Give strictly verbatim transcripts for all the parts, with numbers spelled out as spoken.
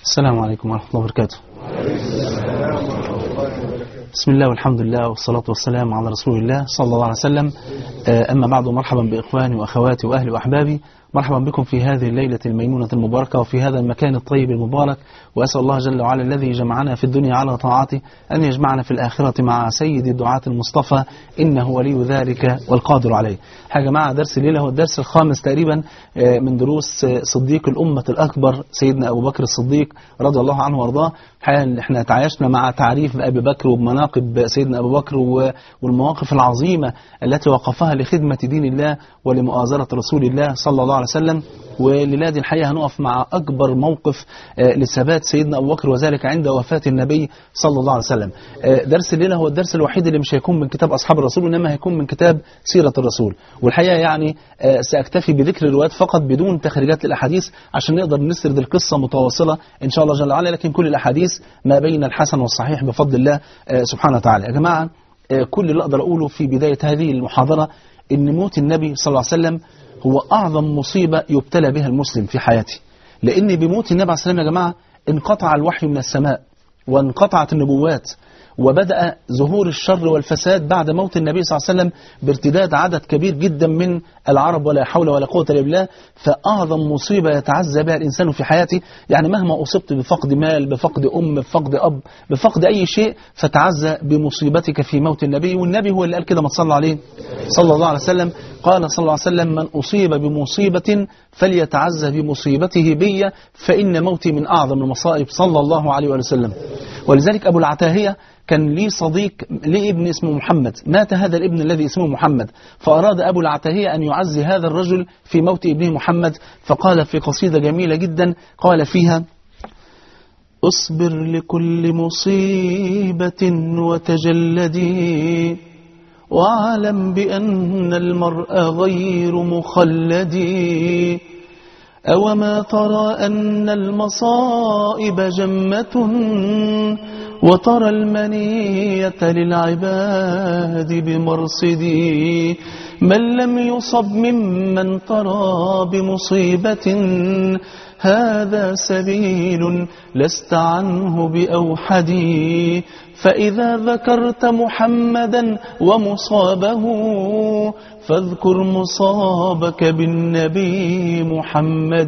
السلام عليكم ورحمة الله وبركاته. بسم الله والحمد لله والصلاة والسلام على رسول الله صلى الله عليه وسلم. أما بعد، مرحبا بإخواني وأخواتي وأهلي وأحبابي، مرحبا بكم في هذه الليلة الميمونة المباركة وفي هذا المكان الطيب المبارك، وأسأل الله جل وعلا الذي جمعنا في الدنيا على طاعته أن يجمعنا في الآخرة مع سيد الدعاة المصطفى، إنه ولي ذلك والقادر عليه. يا جماعة، درس الليلة هو الدرس الخامس تقريبا من دروس صديق الأمة الأكبر سيدنا أبو بكر الصديق رضي الله عنه وارضاه. احنا تعايشنا مع تعريف أبي بكر وبمناقب سيدنا أبو بكر والمواقف العظيمة التي وقفها لخدمة دين الله ولمؤازرة رسول الله صلى الله عليه وسلم. وللادي الحقيقة هنقف مع أكبر موقف لثبات سيدنا أبو بكر، وذلك عند وفاة النبي صلى الله عليه وسلم. درس الليلة هو الدرس الوحيد اللي مش هيكون من كتاب أصحاب الرسول، وإنما هيكون من كتاب سيرة الرسول. والحقيقة يعني سأكتفي بذكر الروايات فقط بدون تخريجات للأحاديث عشان نقدر نسرد القصة متواصلة إن شاء الله جل وعلا، لكن كل الأحاديث ما بين الحسن والصحيح بفضل الله سبحانه وتعالى. يا جماعة، كل اللي أقدر أقوله في بداية هذه المحاضرة إن موت النبي صلى الله عليه وسلم هو أعظم مصيبة يبتلى بها المسلم في حياته، لأن بموت النبي عليه الصلاة والسلام يا جماعة انقطع الوحي من السماء وانقطعت النبوات، وبدأ ظهور الشر والفساد بعد موت النبي صلى الله عليه وسلم بارتداد عدد كبير جدا من العرب، ولا حول ولا قوة إلا بالله. فأعظم مصيبة يتعزى بها الإنسان في حياته، يعني مهما أصبت بفقد مال، بفقد أم، بفقد أب، بفقد أي شيء، فتعزى بمصيبتك في موت النبي. والنبي هو اللي قال كده، ما تصلى عليه صلى الله عليه وسلم. قال صلى الله عليه وسلم: من أصيب بمصيبة فليتعزى بمصيبته بي، فإن موتي من أعظم المصائب، صلى الله عليه وسلم. ولذلك أبو العتاهية كان لي صديق لي ابن اسمه محمد، مات هذا الابن الذي اسمه محمد، فأراد أبو العتاهية أن يعزي هذا الرجل في موت ابنه محمد، فقال في قصيدة جميلة جدا قال فيها: اصبر لكل مصيبة وتجلدي، واعلم بأن المرء غير مخلدي، أوما ترى أن المصائب جمة، وترى المنية للعباد بمرصدي، من لم يصب ممن ترى بمصيبة، هذا سبيل لست عنه بأوحدي، فإذا ذكرت محمدا ومصابه، فاذكر مصابك بالنبي محمد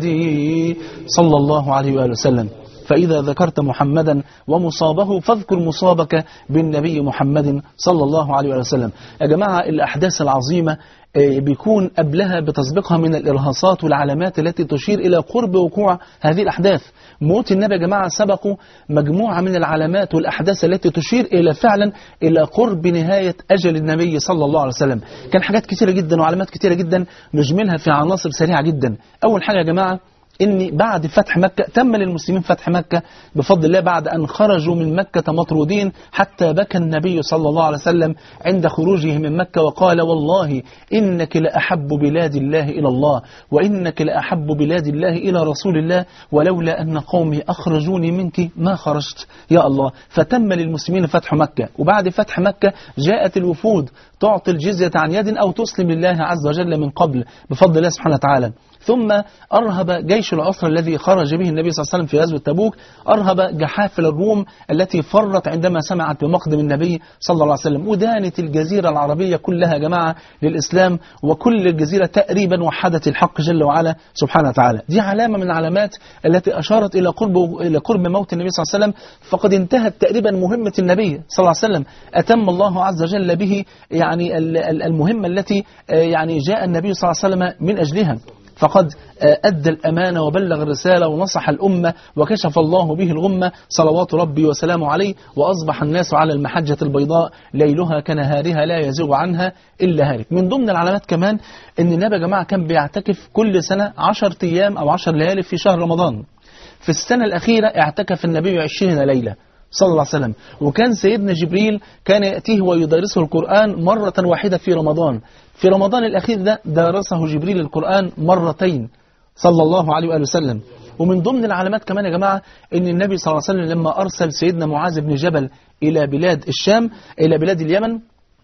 صلى الله عليه وآله وسلم. فإذا ذكرت محمدا ومصابه فاذكر مصابك بالنبي محمد صلى الله عليه وسلم. يا جماعة، الأحداث العظيمة بيكون قبلها بتسبقها من الإرهاصات والعلامات التي تشير إلى قرب وقوع هذه الأحداث. موت النبي يا جماعة سبقوا مجموعة من العلامات والأحداث التي تشير إلى فعلا إلى قرب نهاية أجل النبي صلى الله عليه وسلم. كان حاجات كثيرة جدا وعلامات كثيرة جدا نجملها في عناصر سريعة جدا. أول حاجة يا جماعة، إن بعد فتح مكة تم للمسلمين فتح مكة بفضل الله، بعد أن خرجوا من مكة مطرودين، حتى بكى النبي صلى الله عليه وسلم عند خروجه من مكة وقال: والله إنك لأحب بلاد الله إلى الله، وإنك لأحب بلاد الله إلى رسول الله، ولولا أن قومي أخرجوني منك ما خرجت يا الله. فتم للمسلمين فتح مكة، وبعد فتح مكة جاءت الوفود تعطي الجزية عن يد أو تسلم لله عز وجل من قبل بفضل الله سبحانه وتعالى. ثم أرهب جيش العسرة الذي خرج به النبي صلى الله عليه وسلم في غزوة تبوك، أرهب جحافل الروم التي فرت عندما سمعت بمقدم النبي صلى الله عليه وسلم، ودانت الجزيرة العربية كلها يا جماعة للإسلام، وكل الجزيرة تقريبا وحدت الحق جل وعلا سبحانه وتعالى. دي علامة من العلامات التي أشارت إلى قرب إلى قرب موت النبي صلى الله عليه وسلم. فقد انتهت تقريبا مهمة النبي صلى الله عليه وسلم، أتم الله عز وجل به يعني المهمة التي يعني جاء النبي صلى الله عليه وسلم من أجلها. فقد أدى الأمانة وبلغ الرسالة ونصح الأمة وكشف الله به الغمة صلوات ربي وسلامه عليه، وأصبح الناس على المحجة البيضاء ليلها كنهارها لا يزيغ عنها إلا هالك. من ضمن العلامات كمان أن النبي يا جماعة كان بيعتكف كل سنة عشر أيام أو عشر ليالي في شهر رمضان. في السنة الأخيرة اعتكف النبي عشرين ليلة صلى الله عليه وسلم، وكان سيدنا جبريل كان يأتيه ويدرسه القرآن مرة واحدة في رمضان. في رمضان الأخير ده درسه جبريل القرآن مرتين صلى الله عليه وآله وسلم. ومن ضمن العلامات كمان يا جماعة أن النبي صلى الله عليه وسلم لما أرسل سيدنا معاذ بن جبل إلى بلاد الشام إلى بلاد اليمن،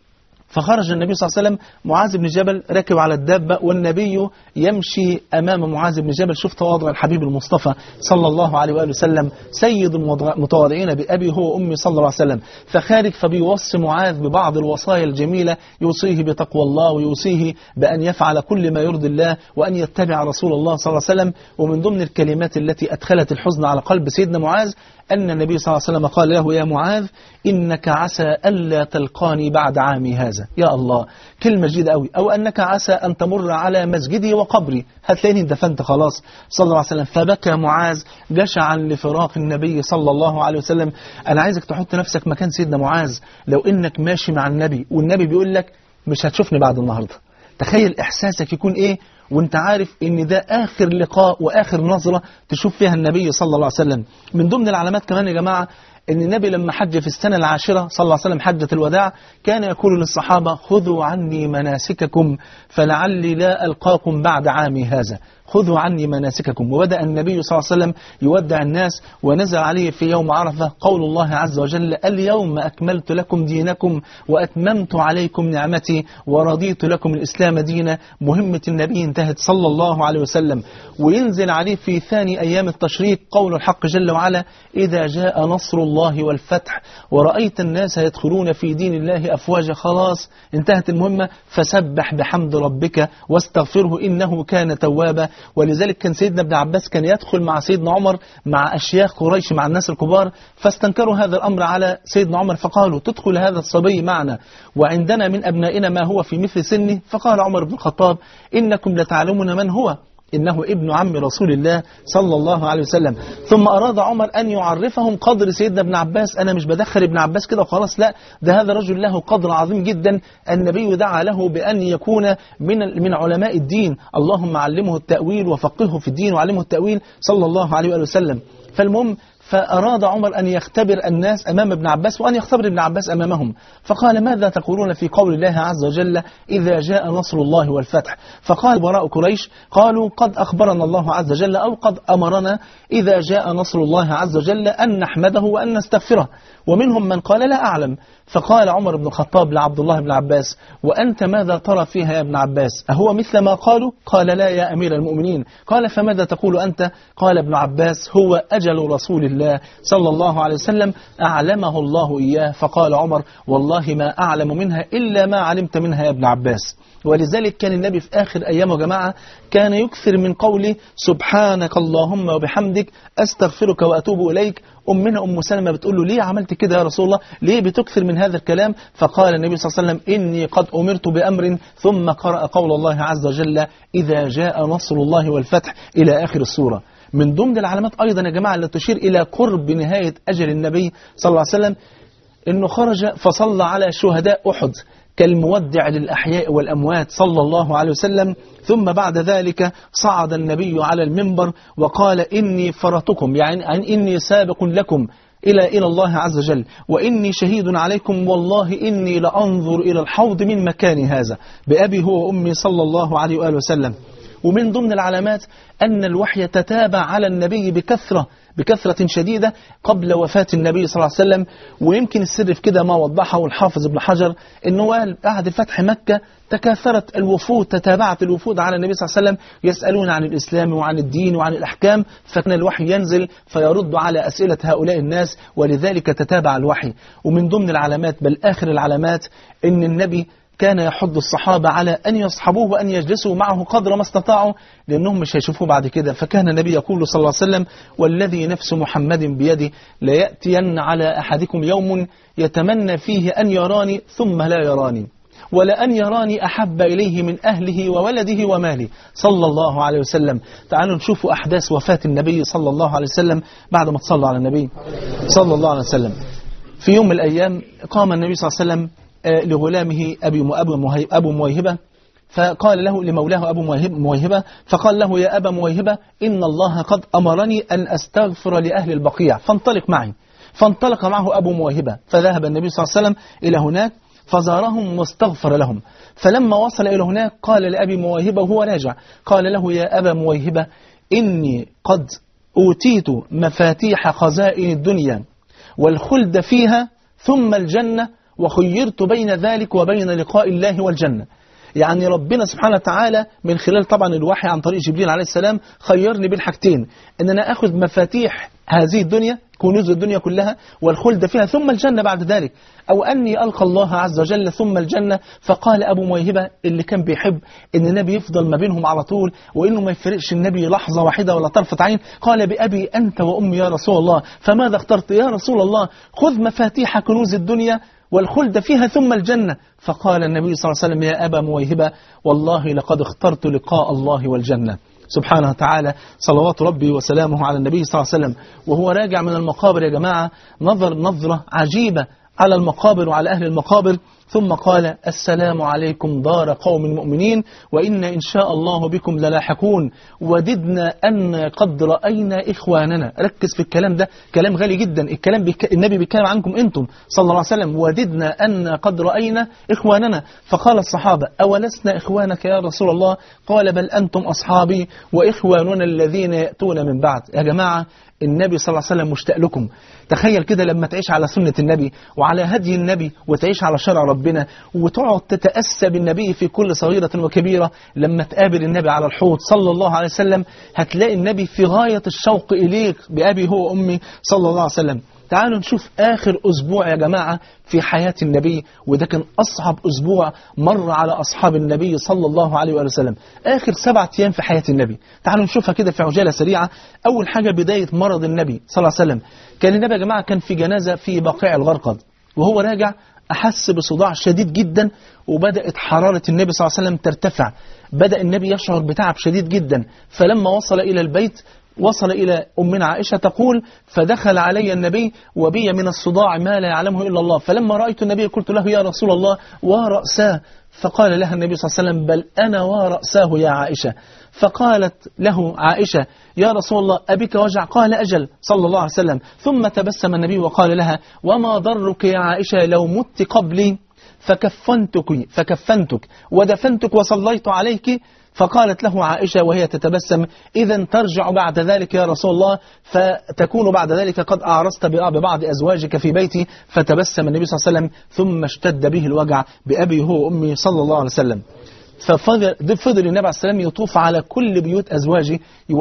فخرج النبي صلى الله عليه وسلم، معاذ بن جبل ركب على الدابة والنبي يمشي أمام معاذ بن جبل. شوف تواضع الحبيب المصطفى صلى الله عليه وآله وسلم، سيد المتواضعين بأبي هو أمي صلى الله عليه وسلم. فخارج فبيوصي معاذ ببعض الوصايا الجميلة، يوصيه بتقوى الله ويوصيه بأن يفعل كل ما يرضي الله وأن يتبع رسول الله صلى الله عليه وسلم. ومن ضمن الكلمات التي أدخلت الحزن على قلب سيدنا معاذ أن النبي صلى الله عليه وسلم قال له: يا معاذ إنك عسى ألا تلقاني بعد عامي هذا. يا الله، كلمة جيدة قوي. أو أنك عسى أن تمر على مسجدي وقبري، هتلاقيني اندفنت خلاص صلى الله عليه وسلم. فبكى معاذ جشعا لفراق النبي صلى الله عليه وسلم. أنا عايزك تحط نفسك مكان سيدنا معاذ، لو إنك ماشي مع النبي والنبي بيقول لك مش هتشوفني بعد النهاردة، تخيل إحساسك يكون إيه وانت عارف ان ده آخر لقاء وآخر نظرة تشوف فيها النبي صلى الله عليه وسلم. من ضمن العلامات كمان يا جماعة ان النبي لما حج في السنة العاشرة صلى الله عليه وسلم حجة الوداع، كان يقول للصحابة: خذوا عني مناسككم فلعلي لا ألقاكم بعد عامي هذا، خذوا عني مناسككم. وبدأ النبي صلى الله عليه وسلم يودع الناس، ونزل عليه في يوم عرفة قول الله عز وجل: اليوم أكملت لكم دينكم وأتممت عليكم نعمتي ورضيت لكم الإسلام دينا. مهمة النبي انتهت صلى الله عليه وسلم. وينزل عليه في ثاني أيام التشريق قول الحق جل وعلا: إذا جاء نصر الله والفتح ورأيت الناس يدخلون في دين الله أفواجا. خلاص انتهت المهمة، فسبح بحمد ربك واستغفره إنه كان توابا. ولذلك كان سيدنا ابن عباس كان يدخل مع سيدنا عمر مع أشياخ قريش، مع الناس الكبار، فاستنكروا هذا الأمر على سيدنا عمر، فقالوا: تدخل هذا الصبي معنا وعندنا من أبنائنا ما هو في مثل سنه؟ فقال عمر بن الخطاب: إنكم لتعلمون من هو، إنه ابن عم رسول الله صلى الله عليه وسلم. ثم أراد عمر أن يعرفهم قدر سيدنا ابن عباس. أنا مش بدخل ابن عباس كده وخلاص، لا، ده هذا رجل له قدر عظيم جدا. النبي دعا له بأن يكون من من علماء الدين، اللهم علمه التأويل وفقهه في الدين وعلمه التأويل صلى الله عليه وسلم. فالمهم، فأراد عمر أن يختبر الناس أمام ابن عباس وأن يختبر ابن عباس أمامهم. فقال: ماذا تقولون في قول الله عز وجل: إذا جاء نصر الله والفتح؟ فقال براء قريش: قالوا قد أخبرنا الله عز وجل أو قد أمرنا إذا جاء نصر الله عز وجل أن نحمده وأن نستغفره. ومنهم من قال: لا أعلم. فقال عمر بن الخطاب لعبد الله بن عباس: وأنت ماذا ترى فيها يا ابن عباس؟ أهو مثل ما قالوا؟ قال: لا يا أمير المؤمنين. قال: فماذا تقول أنت؟ قال ابن عباس: هو أجل رسول الله صلى الله عليه وسلم أعلمه الله إياه. فقال عمر: والله ما أعلم منها إلا ما علمت منها يا ابن عباس. ولذلك كان النبي في آخر أيامه يا جماعة كان يكثر من قوله: سبحانك اللهم وبحمدك أستغفرك وأتوب إليك. أمنا أم سلمة بتقول له: ليه عملت كده يا رسول الله؟ ليه بتكثر من هذا الكلام؟ فقال النبي صلى الله عليه وسلم: إني قد أمرت بأمر. ثم قرأ قول الله عز وجل: إذا جاء نصر الله والفتح إلى آخر السورة. من ضمن العلامات أيضا يا جماعة التي تشير إلى قرب نهاية أجل النبي صلى الله عليه وسلم إنه خرج فصلى على شهداء أحد كالمودع للأحياء والأموات صلى الله عليه وسلم. ثم بعد ذلك صعد النبي على المنبر وقال: إني فرطكم، يعني إني سابق لكم إلى إلى الله عز وجل، وإني شهيد عليكم، والله إني لأنظر إلى الحوض من مكان هذا بأبي هو وأمي صلى الله عليه وآله وسلم. ومن ضمن العلامات أن الوحي تتابع على النبي بكثرة بكثرة شديدة قبل وفاة النبي صلى الله عليه وسلم. ويمكن السر في كده ما وضحه الحافظ ابن حجر، أنه بعد فتح مكة تكاثرت الوفود، تتابعت الوفود على النبي صلى الله عليه وسلم يسألون عن الإسلام وعن الدين وعن الأحكام، فكان الوحي ينزل فيرد على أسئلة هؤلاء الناس، ولذلك تتابع الوحي. ومن ضمن العلامات بل آخر العلامات أن النبي كان يحض الصحابة على أن يصحبوه وأن يجلسوا معه قدر ما استطاعوا، لأنهم مش هيشوفوه بعد كده. فكان النبي يقول صلى الله عليه وسلم: والذي نفس محمد بيده ليأتين على أحدكم يوم يتمنى فيه أن يراني ثم لا يراني، ولأن يراني أحب إليه من أهله وولده وماله صلى الله عليه وسلم. تعالوا نشوفوا أحداث وفاة النبي صلى الله عليه وسلم بعد ما تصلوا على النبي صلى الله عليه وسلم. في يوم من الأيام قام النبي صلى الله عليه وسلم لغلامه أبو مويهبة، فقال له لمولاه أبو مويهبة، فقال له: يا أبا مويهبة، إن الله قد أمرني أن أستغفر لأهل البقيع، فانطلق معي. فانطلق معه أبو مويهبة، فذهب النبي صلى الله عليه وسلم إلى هناك فزارهم واستغفر لهم. فلما وصل إلى هناك قال لأبي مويهبة وهو راجع، قال له: يا أبا مويهبة، إني قد أوتيت مفاتيح خزائن الدنيا والخلد فيها ثم الجنة وخيرت بين ذلك وبين لقاء الله والجنة. يعني ربنا سبحانه وتعالى من خلال طبعا الوحي عن طريق جبريل عليه السلام خيرني بين حاجتين، ان انا اخذ مفاتيح هذه الدنيا، كنوز الدنيا كلها والخلد فيها، ثم الجنة بعد ذلك، او اني القى الله عز وجل ثم الجنة. فقال ابو مويهبة اللي كان بيحب ان النبي يفضل ما بينهم على طول، وانه ما يفرقش النبي لحظة واحدة ولا طرفة عين، قال بأبي انت وامي يا رسول الله، فماذا اخترت يا رسول الله؟ خذ مفاتيح كنوز الدنيا والخلد فيها ثم الجنة. فقال النبي صلى الله عليه وسلم يا أبا مويهبة والله لقد اخترت لقاء الله والجنة. سبحانه وتعالى، صلوات ربي وسلامه على النبي صلى الله عليه وسلم وهو راجع من المقابر يا جماعة نظر نظرة عجيبة على المقابر وعلى أهل المقابر، ثم قال السلام عليكم دار قوم مؤمنين وإن إن شاء الله بكم للاحقون وددنا أن قد رأينا إخواننا. ركز في الكلام ده، كلام غالي جدا. الكلام بيك... النبي بيتكلم عنكم أنتم صلى الله عليه وسلم، وددنا أن قد رأينا إخواننا. فقال الصحابة أولسنا إخوانك يا رسول الله؟ قال بل أنتم أصحابي وإخواننا الذين يأتون من بعد. يا جماعة النبي صلى الله عليه وسلم مشتاق لكم. تخيل كده لما تعيش على سنة النبي وعلى هدي النبي وتعيش على شرع ربنا وتقعد تتأسى بالنبي في كل صغيرة وكبيرة، لما تقابل النبي على الحوض صلى الله عليه وسلم هتلاقي النبي في غاية الشوق إليك بأبي هو أمي صلى الله عليه وسلم. تعالوا نشوف آخر أسبوع يا جماعة في حياة النبي، وده كان أصعب أسبوع مر على أصحاب النبي صلى الله عليه وآله وسلم. آخر سبعة أيام في حياة النبي تعالوا نشوفها كده في عجالة سريعة. أول حاجة بداية مرض النبي صلى الله عليه وسلم. كان النبي يا جماعة كان في جنازة في بقيع الغرقد، وهو راجع أحس بصداع شديد جدا، وبدأت حرارة النبي صلى الله عليه وسلم ترتفع. بدأ النبي يشعر بتعب شديد جدا، فلما وصل إلى البيت وصل إلى أمنا عائشة تقول فدخل علي النبي وبي من الصداع ما لا يعلمه إلا الله، فلما رأيت النبي قلت له يا رسول الله ورأساه، فقال لها النبي صلى الله عليه وسلم بل أنا ورأساه يا عائشة. فقالت له عائشة يا رسول الله أبك وجع؟ قال أجل صلى الله عليه وسلم. ثم تبسم النبي وقال لها وما ضرك يا عائشة لو مت قبلي فكفنتك, فكفنتك ودفنتك وصليت عليك. فقالت له عائشة وهي تتبسم إذا ترجع بعد ذلك يا رسول الله فتكون بعد ذلك قد أعرست ببعض أزواجك في بيتي. فتبسم النبي صلى الله عليه وسلم ثم اشتد به الوجع بأبي هو أمي صلى الله عليه وسلم. ففضل النبي عليه السلام يطوف على كل بيوت أزواجه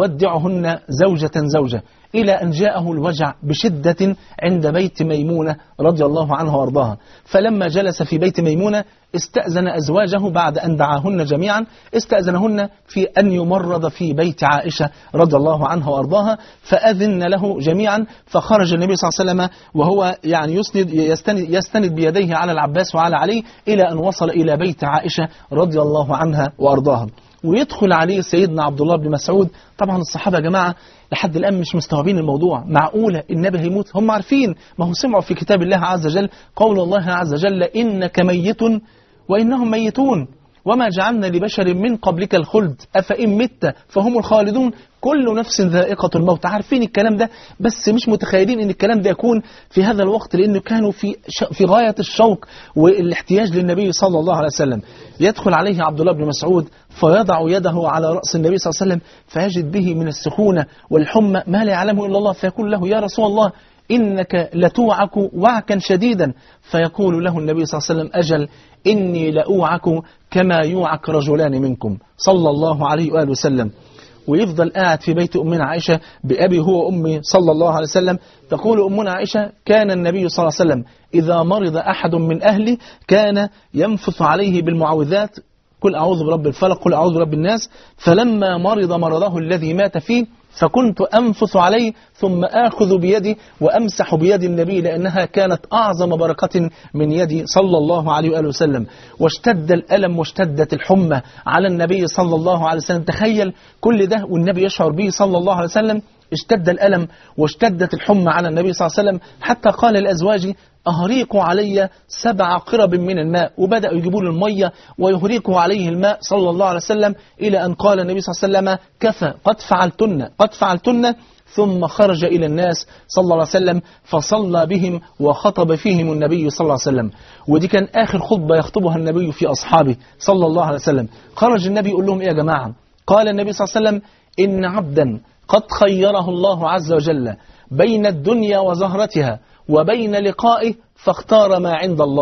يودعهن زوجة زوجة إلى أن جاءه الوجع بشدة عند بيت ميمونة رضي الله عنها وارضاها. فلما جلس في بيت ميمونة استأذن أزواجه بعد أن دعاهن جميعا، استأذنهن في أن يمرض في بيت عائشة رضي الله عنها وارضاها، فأذن له جميعا. فخرج النبي صلى الله عليه وسلم وهو يعني يسند يستند, يستند بيديه على العباس وعلى علي إلى أن وصل إلى بيت عائشة رضي الله عنها وارضاها. ويدخل عليه سيدنا عبد الله بن مسعود. طبعا الصحابة يا جماعة لحد الآن مش مستوعبين الموضوع، معقولة النبي هيموت؟ هم عارفين، ما هو سمعوا في كتاب الله عز وجل قول الله عز وجل إنك ميت وإنهم ميتون وما جعلنا لبشر من قبلك الخلد أفإن مت فهم الخالدون كل نفس ذائقة الموت. عارفين الكلام ده بس مش متخيلين ان الكلام ده يكون في هذا الوقت، لأنه كانوا في في غاية الشوق والاحتياج للنبي صلى الله عليه وسلم. يدخل عليه عبد الله بن مسعود فيضع يده على رأس النبي صلى الله عليه وسلم فيجد به من السخونة والحمى ما لا يعلمه إلا الله، فيقول له يا رسول الله إنك لتوعك وعكا شديدا. فيقول له النبي صلى الله عليه وسلم أجل إني لأوعك كما يوعك رجلان منكم صلى الله عليه وآله وسلم. ويفضل قاعد في بيت أمنا عائشة بأبي هو أمي صلى الله عليه وسلم. تقول أمنا عائشة كان النبي صلى الله عليه وسلم إذا مرض أحد من أهله كان ينفث عليه بالمعوذات قل أعوذ برب الفلق قل أعوذ برب الناس. فلما مرض مرضه الذي مات فيه فكنت أنفث عليه ثم آخذ بيدي وأمسح بيد النبي لأنها كانت أعظم بركة من يدي صلى الله عليه وآله وسلم. واشتد الألم واشتدت الحمى على النبي صلى الله عليه وسلم. تخيل كل ده والنبي يشعر به صلى الله عليه وسلم. اشتد الألم واشتدت الحمى على النبي صلى الله عليه وسلم حتى قال لأزواجه أهريقوا علي سبع قرب من الماء. وبدأوا يجيبوا له المية ويهريقوا عليه الماء صلى الله عليه وسلم إلى أن قال النبي صلى الله عليه وسلم كفى قد فعلتن قد فعلتن. ثم خرج إلى الناس صلى الله عليه وسلم فصلى بهم وخطب فيهم النبي صلى الله عليه وسلم. ودي كان آخر خطبة يخطبها النبي في أصحابه صلى الله عليه وسلم. خرج النبي يقول لهم إيه يا جماعة؟ قال النبي صلى الله عليه وسلم إن عبدا قد خيره الله عز وجل بين الدنيا وزهرتها وبين لقائه فاختار ما عند الله.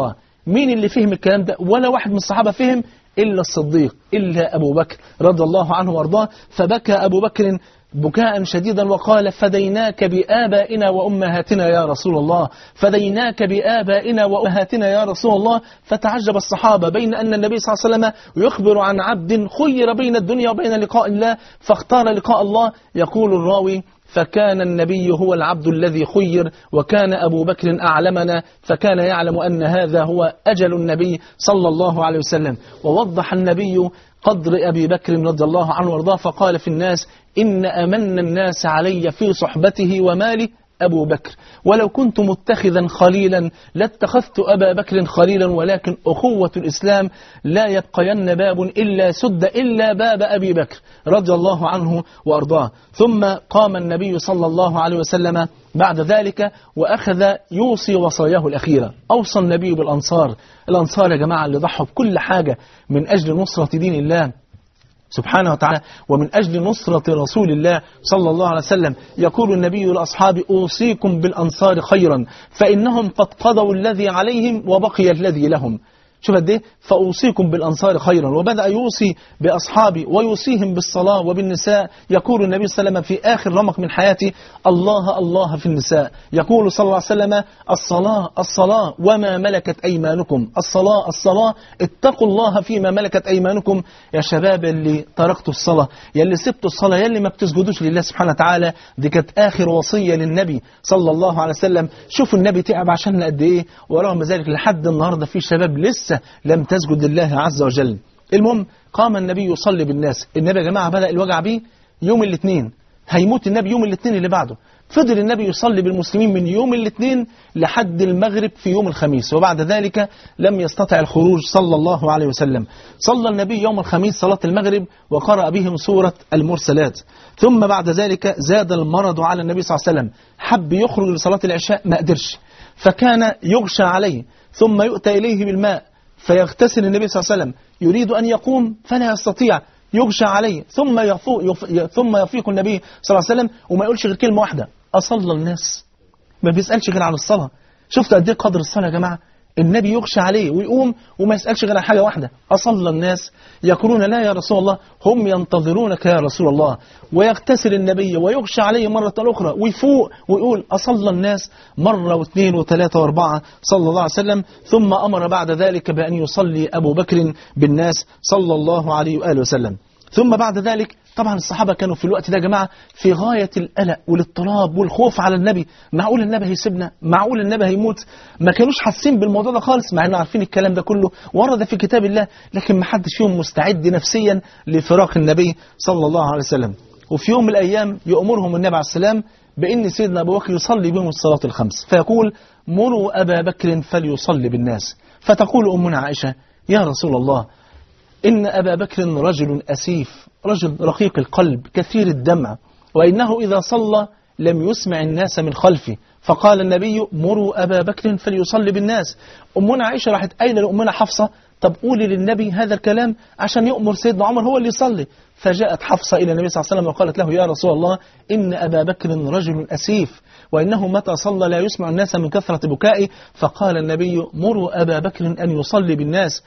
مين اللي فهم الكلام ده؟ ولا واحد من الصحابة فهم إلا الصديق، إلا أبو بكر رضي الله عنه وارضاه. فبكى أبو بكر بكاء شديدا وقال: فديناك بآبائنا وأمهاتنا يا رسول الله، فديناك بآبائنا وأمهاتنا يا رسول الله. فتعجب الصحابة بين أن النبي صلى الله عليه وسلم يخبر عن عبد خير بين الدنيا وبين لقاء الله فاختار لقاء الله. يقول الراوي: فكان النبي هو العبد الذي خير، وكان أبو بكر أعلمنا، فكان يعلم أن هذا هو أجل النبي صلى الله عليه وسلم. ووضح النبي قدر أبي بكر رضي الله عنه وارضاه فقال في الناس: إن أمن الناس علي في صحبته ومالي أبو بكر، ولو كنت متخذا خليلا لاتخذت أبا بكر خليلا، ولكن أخوة الإسلام لا يبقين باب إلا سد إلا باب أبي بكر رضي الله عنه وأرضاه. ثم قام النبي صلى الله عليه وسلم بعد ذلك وأخذ يوصي وصاياه الأخيرة. أوصى النبي بالأنصار. الأنصار يا جماعة اللي ضحوا بكل حاجة من أجل نصرة دين الله سبحانه وتعالى ومن أجل نصرة رسول الله صلى الله عليه وسلم. يقول النبي لأصحابه: أوصيكم بالأنصار خيرا فإنهم قد قضوا الذي عليهم وبقي الذي لهم. شوف قد ايه، فأوصيكم بالأنصار خيرا. وبدأ يوصي بأصحابه ويوصيهم بالصلاة وبالنساء. يقول النبي صلى الله عليه وسلم في آخر رمق من حياته: الله الله في النساء. يقول صلى الله عليه وسلم: الصلاة الصلاة وما ملكت أيمانكم، الصلاة الصلاة، اتقوا الله فيما ملكت أيمانكم. يا شباب اللي تركتوا الصلاة، يا اللي سبتوا الصلاة، يا اللي ما بتسجدوش لله سبحانه وتعالى، دي كانت آخر وصية للنبي صلى الله عليه وسلم. شوفوا النبي تعب عشان قد ايه، ورغم ذلك لحد النهاردة في شباب لسه لم تسجد لله عز وجل. المهم قام النبي يصلي بالناس. النبي يا جماعة بدأ الوجع بيه يوم الاثنين، هيموت النبي يوم الاثنين اللي بعده. فضل النبي يصلي بالمسلمين من يوم الاثنين لحد المغرب في يوم الخميس، وبعد ذلك لم يستطع الخروج صلى الله عليه وسلم. صلى النبي يوم الخميس صلاة المغرب وقرأ بهم سورة المرسلات. ثم بعد ذلك زاد المرض على النبي صلى الله عليه وسلم، حب يخرج لصلاة العشاء ما قدرش، فكان يغشى عليه ثم يؤتى إليه بالماء فيغتسل النبي صلى الله عليه وسلم. يريد أن يقوم فلا يستطيع، يغشى عليه، ثم يفوق يف... ثم يفيق النبي صلى الله عليه وسلم وما يقولش غير كلمة واحدة: أصلى الناس. ما بيسألش غير عن الصلاة. شفت قد ايه قدر الصلاة يا جماعة؟ النبي يغشى عليه ويقوم وما يسألش غير عن حاجة واحدة: أصلى الناس؟ يقولون: لا يا رسول الله، هم ينتظرونك يا رسول الله. ويغتسل النبي ويغشى عليه مرة أخرى ويفوق ويقول: أصلى الناس؟ مرة واثنين وثلاثة واربعة صلى الله عليه وسلم. ثم أمر بعد ذلك بأن يصلي أبو بكر بالناس صلى الله عليه وآله وسلم. ثم بعد ذلك طبعا الصحابة كانوا في الوقت ده يا جماعة في غاية القلق والاضطراب والخوف على النبي. معقول النبي هيسيبنا؟ معقول النبي هيموت؟ ما كانوش حاسين بالموضوع ده خالص، مع انه عارفين الكلام ده كله ورد في كتاب الله، لكن ما حدش فيهم مستعد نفسيا لفراق النبي صلى الله عليه وسلم. وفي يوم من الأيام يأمرهم النبي عليه السلام بأن سيدنا أبو بكر يصلي بهم الصلاة الخمس، فيقول: مروا أبا بكر فليصلي بالناس. فتقول أمنا عائشة: يا رسول الله، إن أبا بكر رجل أسيف، رجل رقيق القلب كثير الدمع، وإنه إذا صلى لم يسمع الناس من خلفه. فقال النبي: مروا أبا بكر فليصلي بالناس. أمنا عائشة راحت قايلة لأمنا حفصة: طب قولي للنبي هذا الكلام عشان يؤمر سيدنا عمر هو اللي يصلي. فجاءت حفصة إلى النبي صلى الله عليه وسلم وقالت له: يا رسول الله، إن أبا بكر رجل أسيف، وإنه متى صلى لا يسمع الناس من كثرة بكائه. فقال النبي: مروا أبا بكر أن يصلي بالناس،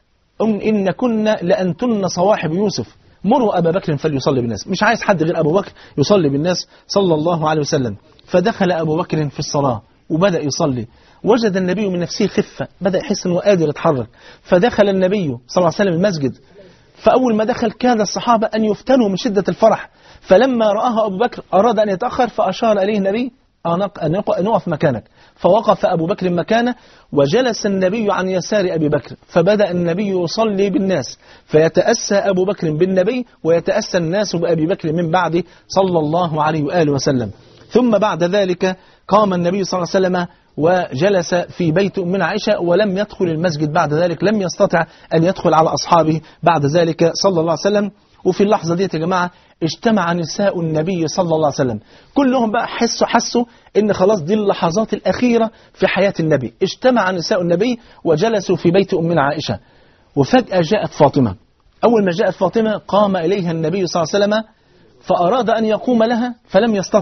إن كنا لأنتن صواحب يوسف. مروا أبا بكر فليصلي بالناس. مش عايز حد غير أبو بكر يصلي بالناس صلى الله عليه وسلم. فدخل أبو بكر في الصلاة وبدأ يصلي. وجد النبي من نفسه خفة، بدأ يحس أنه قادر يتحرك. فدخل النبي صلى الله عليه وسلم المسجد. فأول ما دخل كاد الصحابة أن يفتنوا من شدة الفرح، فلما رآه أبو بكر أراد أن يتأخر، فأشار إليه النبي أن نقف مكانك. فوقف أبو بكر مكانه وجلس النبي عن يسار أبي بكر. فبدأ النبي يصلي بالناس، فيتأسى أبو بكر بالنبي ويتأسى الناس بأبي بكر من بعده صلى الله عليه وآله وسلم. ثم بعد ذلك قام النبي صلى الله عليه وسلم وجلس في بيت أمنا عائشة ولم يدخل المسجد بعد ذلك، لم يستطع أن يدخل على أصحابه بعد ذلك صلى الله عليه وسلم. وفي اللحظة دي يا جماعة اجتمع نساء النبي صلى الله عليه وسلم، كلهم بقى حسوا حسوا ان خلاص دي اللحظات الأخيرة في حياة النبي. اجتمع نساء النبي وجلسوا في بيت أمنا عائشة. وفجأة جاءت فاطمة. أول ما جاءت فاطمة قام إليها النبي صلى الله عليه وسلم فأراد أن يقوم لها فلم يستطع،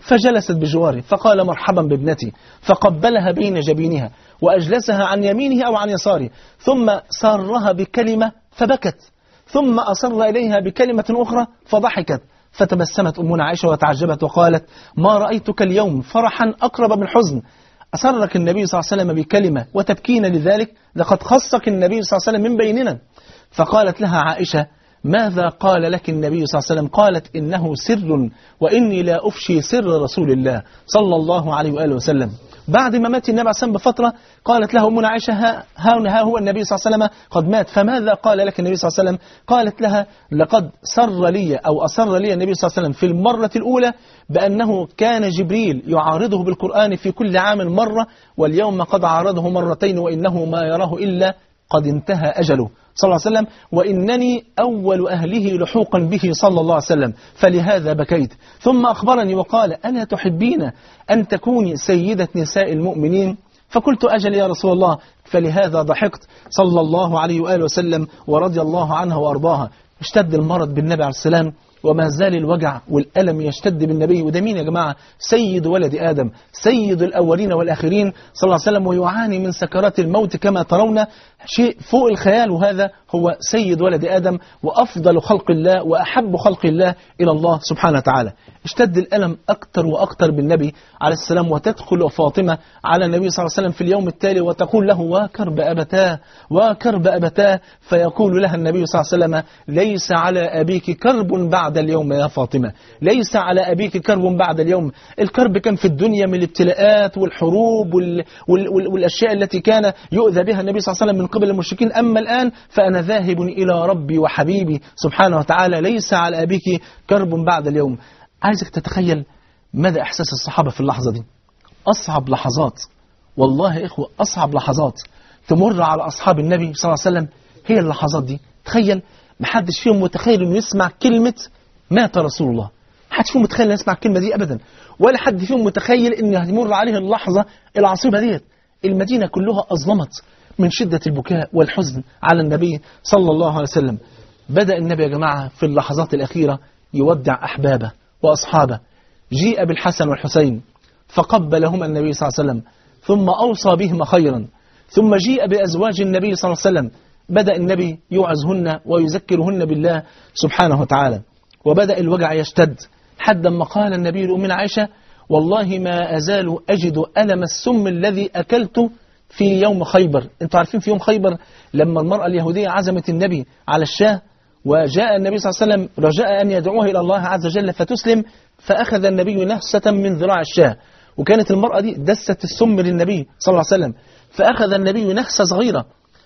فجلست بجواره فقال مرحبا بابنتي، فقبلها بين جبينها وأجلسها عن يمينه أو عن يساره، ثم سارها بكلمة فبكت، ثم أصر إليها بكلمة أخرى فضحكت، فتبسمت أمنا عائشة وتعجبت وقالت ما رأيتك اليوم فرحا أقرب من حزن، أسرك النبي صلى الله عليه وسلم بكلمة وتبكين لذلك؟ لقد خصك النبي صلى الله عليه وسلم من بيننا. فقالت لها عائشة ماذا قال لك النبي صلى الله عليه وسلم؟ قالت إنه سر وإني لا أفشي سر رسول الله صلى الله عليه وآله وسلم. بعد ما مات النبي عليه الصلاة والسلام بفترة قالت له أمنا عائشة ها, ها هو النبي صلى الله عليه وسلم قد مات، فماذا قال لك النبي صلى الله عليه وسلم؟ قالت لها لقد سر لي أو أسر لي النبي صلى الله عليه وسلم في المرة الأولى بأنه كان جبريل يعارضه بالقرآن في كل عام مرة، واليوم قد عارضه مرتين وإنه ما يراه إلا قد انتهى أجله صلى الله عليه وسلم، وإنني أول أهله لحوقا به صلى الله عليه وسلم، فلهذا بكيت. ثم أخبرني وقال ألا تحبين أن تكوني سيدة نساء المؤمنين؟ فقلت أجل يا رسول الله، فلهذا ضحكت صلى الله عليه وآله وسلم ورضي الله عنها وأرضاها. اشتد المرض بالنبي عليه السلام وما زال الوجع والألم يشتد بالنبي، وده مين يا جماعة؟ سيد ولد آدم، سيد الأولين والآخرين صلى الله عليه وسلم، ويعاني من سكرات الموت كما ترون، شيء فوق الخيال، وهذا هو سيد ولد آدم وأفضل خلق الله وأحب خلق الله إلى الله سبحانه وتعالى. اشتد الألم أكثر وأكثر بالنبي عليه السلام، وتدخل فاطمة على النبي صلى الله عليه وسلم في اليوم التالي وتقول له وكرب أبتاه وكرب أبتاه، فيقول لها النبي صلى الله عليه وسلم ليس على أبيك كرب بعد اليوم يا فاطمة، ليس على أبيك كرب بعد اليوم. الكرب كان في الدنيا من الابتلاءات والحروب وال... وال... وال... والأشياء التي كان يؤذى بها النبي صلى الله عليه وسلم من قبل المشركين، أما الآن فأنا ذاهب إلى ربي وحبيبي سبحانه وتعالى، ليس على أبيك كرب بعد اليوم. عايزك تتخيل مدى إحساس الصحابة في اللحظة دي. أصعب لحظات، والله يا إخوة أصعب لحظات تمر على أصحاب النبي صلى الله عليه وسلم هي اللحظات دي. تخيل محدش فيهم متخيل انه يسمع كلمة مات رسول الله، محدش فيهم متخيل انه يسمع الكلمة دي ابدا، ولا حد فيهم متخيل انه هتمر عليه اللحظة العصيبة ديت. المدينة كلها أظلمت من شدة البكاء والحزن على النبي صلى الله عليه وسلم. بدأ النبي يا جماعة في اللحظات الأخيرة يودع أحبابه وأصحابه. جيء بالحسن والحسين فقبلهما النبي صلى الله عليه وسلم، ثم أوصى بهما خيرا، ثم جيء بأزواج النبي صلى الله عليه وسلم، بدأ النبي يوعظهن ويذكرهن بالله سبحانه وتعالى، وبدأ الوجع يشتد حتى ما قال النبي لأمنا عائشة والله ما أزال أجد ألم السم الذي أكلته في يوم خيبر. انتوا عارفين في يوم خيبر لما المرأة اليهودية عزمت النبي على الشاه، وجاء النبي صلى الله عليه وسلم رجاء أن يدعوها إلى الله عز وجل فتسلم، فأخذ النبي نهسة من ذراع الشاه، وكانت المرأة دي دست السم للنبي صلى الله عليه وسلم، فأخذ النبي نهسة صغيرة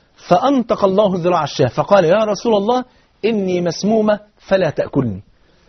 فأنطق الله ذراع الشاه فقال يا رسول الله إني مسمومة فلا تأكلني.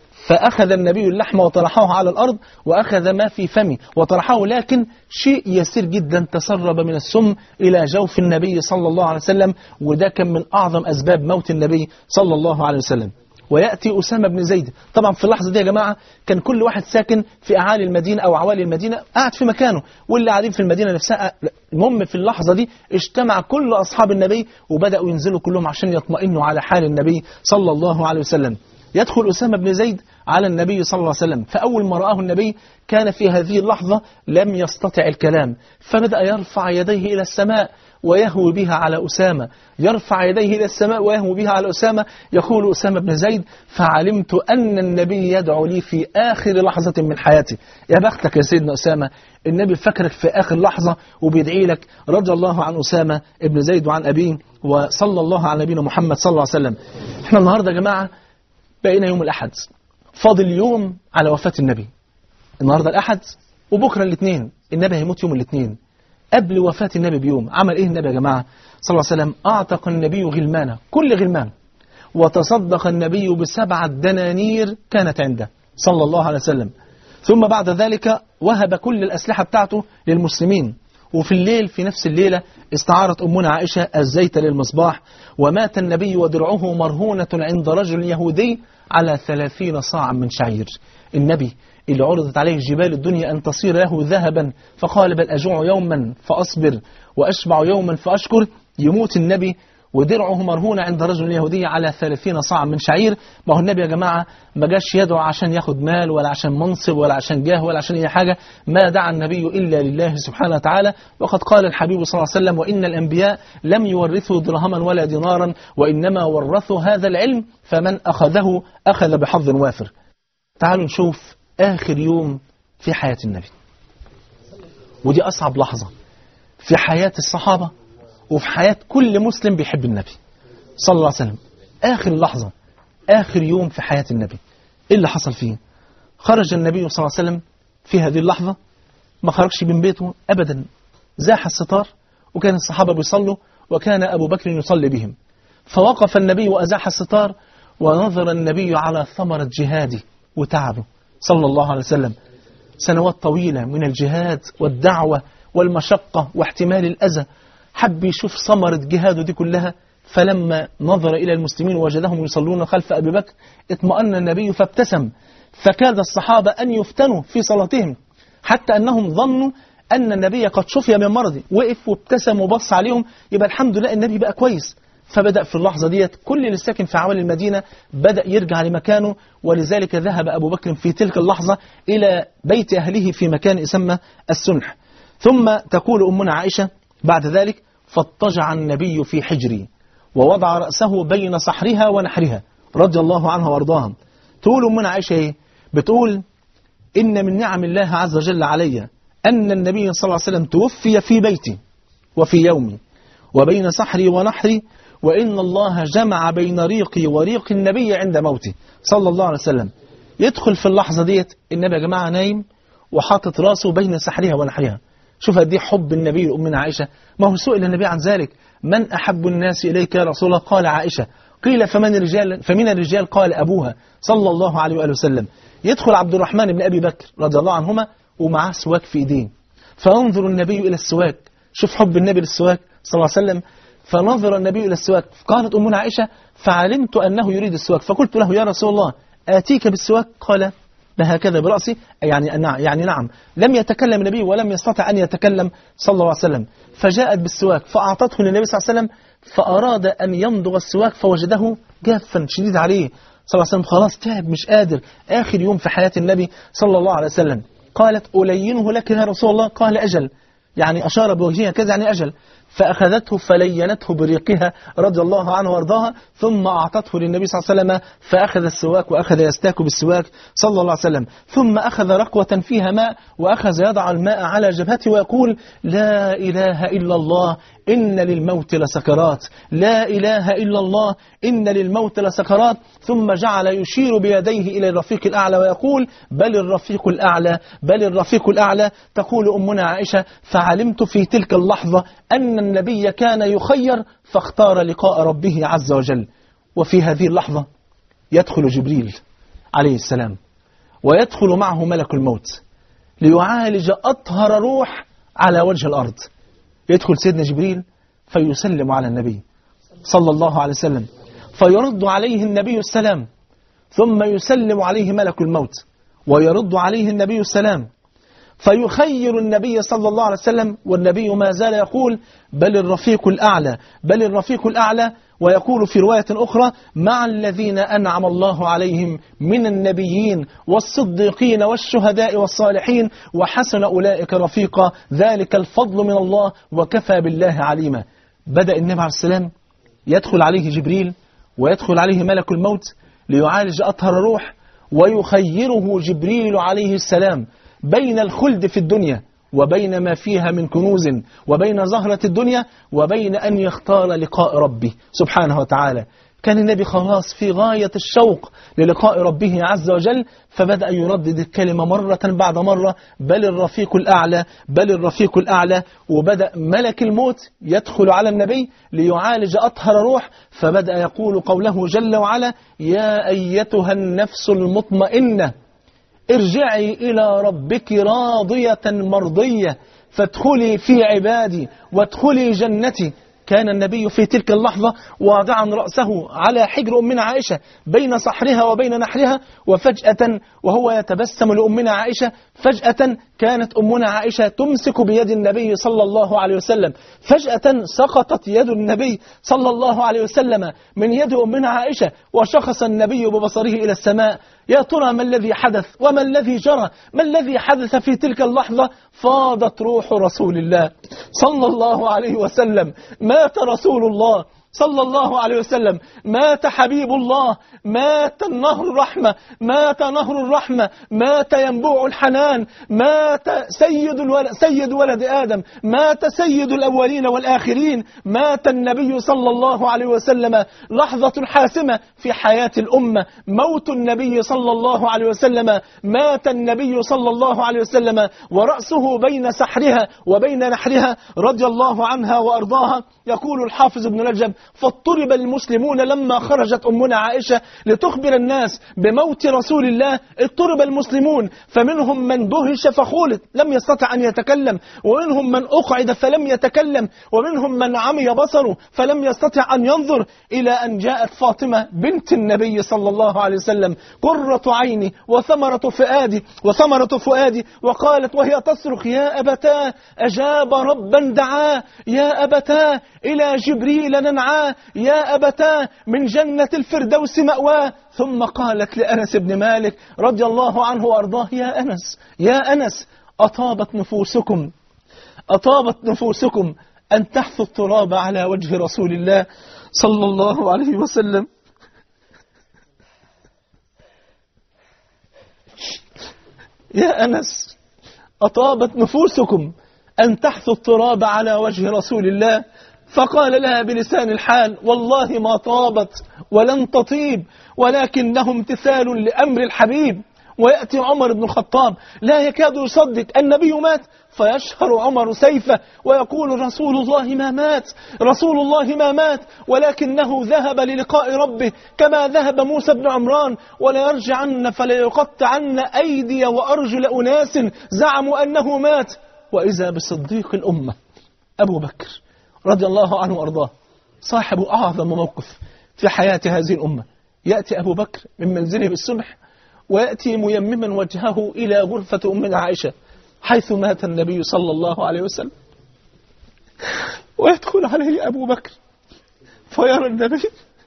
فأخذ النبي اللحم وطرحه على الأرض وأخذ ما في فمه وطرحه، لكن شيء يسير جدا تسرب من السم إلى جوف النبي صلى الله عليه وسلم، وده كان من أعظم أسباب موت النبي صلى الله عليه وسلم. ويأتي أسامة بن زيد. طبعا في اللحظة دي يا جماعة كان كل واحد ساكن في أعالي المدينة أو عوالي المدينة قاعد في مكانه، واللي قاعدين في المدينة نفسها. المهم في اللحظة دي اجتمع كل أصحاب النبي وبدأوا ينزلوا كلهم عشان يطمئنوا على حال النبي صلى الله عليه وسلم. يدخل أسامة بن زيد على النبي صلى الله عليه وسلم، فأول ما رآه النبي كان في هذه اللحظة لم يستطع الكلام، فبدأ يرفع يديه إلى السماء ويهوي بها على أسامة، يرفع يديه إلى السماء ويهوي بها على أسامة. يقول أسامة بن زيد فعلمت أن النبي يدعو لي في آخر لحظة من حياتي. يا بختك يا سيدنا أسامة، النبي فكرك في آخر لحظة وبيدعي لك. رضي الله عن أسامة بن زيد وعن أبيه، وصلى الله على نبينا محمد صلى الله عليه وسلم. احنا النهاردة يا جماعة بقينا يوم الأحد، فاضل يوم على وفاة النبي. النهاردة الأحد وبكرة الاثنين، النبي هيموت يوم الاثنين. قبل وفاة النبي بيوم عمل إيه النبي يا جماعة صلى الله عليه وسلم؟ أعتق النبي غلمانه، كل غلمان، وتصدق النبي بسبعة دنانير كانت عنده صلى الله عليه وسلم. ثم بعد ذلك وهب كل الأسلحة بتاعته للمسلمين. وفي الليل في نفس الليلة استعارت أمنا عائشة الزيت للمصباح، ومات النبي ودرعه مرهونة عند رجل يهودي على ثلاثين صاعا من شعير. النبي اللي عرضت عليه جبال الدنيا أن تصير له ذهبا فقال بل أجوع يوما فأصبر وأشبع يوما فأشكر، يموت النبي ودرعه مرهون عند رجل يهودي على ثلاثين صاعا من شعير. ما هو النبي يا جماعة ما جاش يدعو عشان ياخد مال ولا عشان منصب ولا عشان جاه ولا عشان أي حاجة، ما دعا النبي إلا لله سبحانه وتعالى. وقد قال الحبيب صلى الله عليه وسلم: وإن الأنبياء لم يورثوا درهما ولا دينارا وإنما ورثوا هذا العلم فمن أخذه أخذ بحظ وافر. تعالوا نشوف آخر يوم في حياة النبي، ودي أصعب لحظة في حياة الصحابة وفي حياة كل مسلم بيحب النبي صلى الله عليه وسلم. آخر لحظة، آخر يوم في حياة النبي، إيه اللي حصل فيه؟ خرج النبي صلى الله عليه وسلم في هذه اللحظة، ما خرجش من بيته أبدا، زاح الستار وكان الصحابة بيصلوا وكان أبو بكر يصلي بهم، فوقف النبي وأزاح الستار ونظر النبي على ثمرة جهاده وتعبه صلى الله عليه وسلم، سنوات طويلة من الجهاد والدعوة والمشقة واحتمال الأذى، حب يشوف ثمرة جهاده دي كلها. فلما نظر إلى المسلمين وجدهم يصلون خلف أبي بكر اطمأن النبي فابتسم، فكاد الصحابة أن يفتنوا في صلاتهم حتى أنهم ظنوا أن النبي قد شفي من مرضه، وقف وابتسم وبص عليهم، يبقى الحمد لله النبي بقى كويس. فبدأ في اللحظة ديت كل اللي ساكن في عوالي المدينة بدأ يرجع لمكانه، ولذلك ذهب أبو بكر في تلك اللحظة إلى بيت أهله في مكان يسمى السنح. ثم تقول أمنا عائشة بعد ذلك: فاضطجع النبي في حجري ووضع رأسه بين صحرها ونحرها رضي الله عنها وارضاها. تقول أمنا عائشة إيه؟ بتقول: إن من نعم الله عز وجل علي أن النبي صلى الله عليه وسلم توفي في بيتي وفي يومي وبين صحري ونحري، وإن الله جمع بين ريقي وريق النبي عند موته صلى الله عليه وسلم. يدخل في اللحظة ديت النبي يا جماعة نايم وحاطط راسه بين سحرها ونحرها. شوف قد ايه حب النبي لأمنا عائشة. ما هو سئل النبي عن ذلك: من أحب الناس إليك يا رسول الله؟ قال عائشة. قيل فمن الرجال؟ فمن الرجال قال أبوها صلى الله عليه وآله وسلم. يدخل عبد الرحمن بن أبي بكر رضي الله عنهما ومعاه سواك في إيديه، فينظر النبي إلى السواك. شوف حب النبي للسواك صلى الله عليه وسلم. فنظر النبي إلى السواك، قالت أمنا عائشة: فعلمت أنه يريد السواك فقلت له: يا رسول الله آتيك بالسواك؟ قال: هكذا برأسي، يعني يعني نعم. لم يتكلم النبي ولم يستطع أن يتكلم صلى الله عليه وسلم، فجاءت بالسواك فأعطته للنبي صلى الله عليه وسلم، فأراد أن يمضغ السواك فوجده جافا شديد عليه صلى الله عليه وسلم، خلاص تعب مش قادر، آخر يوم في حياة النبي صلى الله عليه وسلم. قالت: ألينه لك يا رسول الله؟ قال: أجل، يعني أشار بوجهها كذا يعني أجل. فأخذته فلينته بريقها رضي الله عنه وارضاها، ثم أعطته للنبي صلى الله عليه وسلم، فأخذ السواك وأخذ يستاك بالسواك صلى الله عليه وسلم، ثم أخذ ركوة فيها ماء وأخذ يضع الماء على جبهته ويقول: لا إله إلا الله إن للموت لسكرات، لا إله إلا الله إن للموت لسكرات. ثم جعل يشير بيديه إلى الرفيق الأعلى ويقول: بل الرفيق الأعلى، بل الرفيق الأعلى. تقول أمنا عائشة: فعلمت في تلك اللحظة أن النبي كان يخير فاختار لقاء ربه عز وجل. وفي هذه اللحظة يدخل جبريل عليه السلام ويدخل معه ملك الموت ليعالج أطهر روح على وجه الأرض. يدخل سيدنا جبريل فيسلم على النبي صلى الله عليه وسلم، فيرد عليه النبي السلام، ثم يسلم عليه ملك الموت ويرد عليه النبي السلام، فيخير النبي صلى الله عليه وسلم، والنبي ما زال يقول: بل الرفيق الأعلى، بل الرفيق الأعلى. ويقول في رواية أخرى: مع الذين أنعم الله عليهم من النبيين والصديقين والشهداء والصالحين وحسن أولئك رفيقا، ذلك الفضل من الله وكفى بالله عليما. بدأ النبي عليه السلام يدخل عليه جبريل ويدخل عليه ملك الموت ليعالج أطهر روح، ويخيره جبريل عليه السلام بين الخلد في الدنيا وبين ما فيها من كنوز، وبين زهرة الدنيا وبين أن يختار لقاء ربه سبحانه وتعالى. كان النبي خلاص في غاية الشوق للقاء ربه عز وجل، فبدأ يردد الكلمة مرة بعد مرة: بل الرفيق الأعلى، بل الرفيق الأعلى. وبدأ ملك الموت يدخل على النبي ليعالج أطهر روح، فبدأ يقول قوله جل وعلا: يا أيتها النفس المطمئنة ارجعي إلى ربك راضية مرضية فادخلي في عبادي وادخلي جنتي. كان النبي في تلك اللحظة واضعا رأسه على حجر أمنا عائشة بين صحرها وبين نحرها، وفجأة وهو يتبسم لأمنا عائشة فجأة كانت أمنا عائشة تمسك بيد النبي صلى الله عليه وسلم، فجأة سقطت يد النبي صلى الله عليه وسلم من يد أمنا عائشة، وشخص النبي ببصره إلى السماء. يا ترى ما الذي حدث وما الذي جرى؟ ما الذي حدث في تلك اللحظة؟ فاضت روح رسول الله صلى الله عليه وسلم. مات رسول الله صلى الله عليه وسلم، مات حبيب الله، مات النهر الرحمة، مات نهر الرحمة، مات ينبوع الحنان، مات سيد الولد سيد ولد آدم، مات سيد الأولين والآخرين، مات النبي صلى الله عليه وسلم. لحظة حاسمة في حياة الأمة، موت النبي صلى الله عليه وسلم. مات النبي صلى الله عليه وسلم ورأسه بين سحرها وبين نحرها رضي الله عنها وأرضاها. يقول الحافظ ابن رجب: فاضطرب المسلمون لما خرجت أمنا عائشة لتخبر الناس بموت رسول الله. اضطرب المسلمون، فمنهم من دهش فخولت لم يستطع أن يتكلم، ومنهم من أقعد فلم يتكلم، ومنهم من عمي بصره فلم يستطع أن ينظر، إلى أن جاءت فاطمة بنت النبي صلى الله عليه وسلم قرة عيني وثمرة فؤادي وثمرة فؤادي وقالت وهي تصرخ: يا أبتاه أجاب ربا دعاه، يا أبتاه إلى جبريل ننعاه، يا أبتاه من جنة الفردوس مأواه. ثم قالت لأنس بن مالك رضي الله عنه وأرضاه: يا أنس يا أنس أطابت نفوسكم أطابت نفوسكم أن تحثوا التراب على وجه رسول الله صلى الله عليه وسلم. يا أنس أطابت نفوسكم أن تحثوا التراب على وجه رسول الله. فقال لها بلسان الحال: والله ما طابت ولن تطيب، ولكنه امتثال لأمر الحبيب. ويأتي عمر بن الخطاب لا يكاد يصدق النبي مات، فيشهر عمر سيفه ويقول: رسول الله ما مات، رسول الله ما مات، ولكنه ذهب للقاء ربه كما ذهب موسى بن عمران، ولا يرجعن فلا يقطعن أيدي وأرجل أناس زعموا أنه مات. وإذا بصديق الأمة أبو بكر رضي الله عنه وأرضاه، صاحب أعظم موقف في حياة هذه الأمة. يأتي أبو بكر من منزله بالصبح ويأتي ميمما وجهه إلى غرفة أمنا عائشة حيث مات النبي صلى الله عليه وسلم، ويدخل عليه أبو بكر فيرى النبي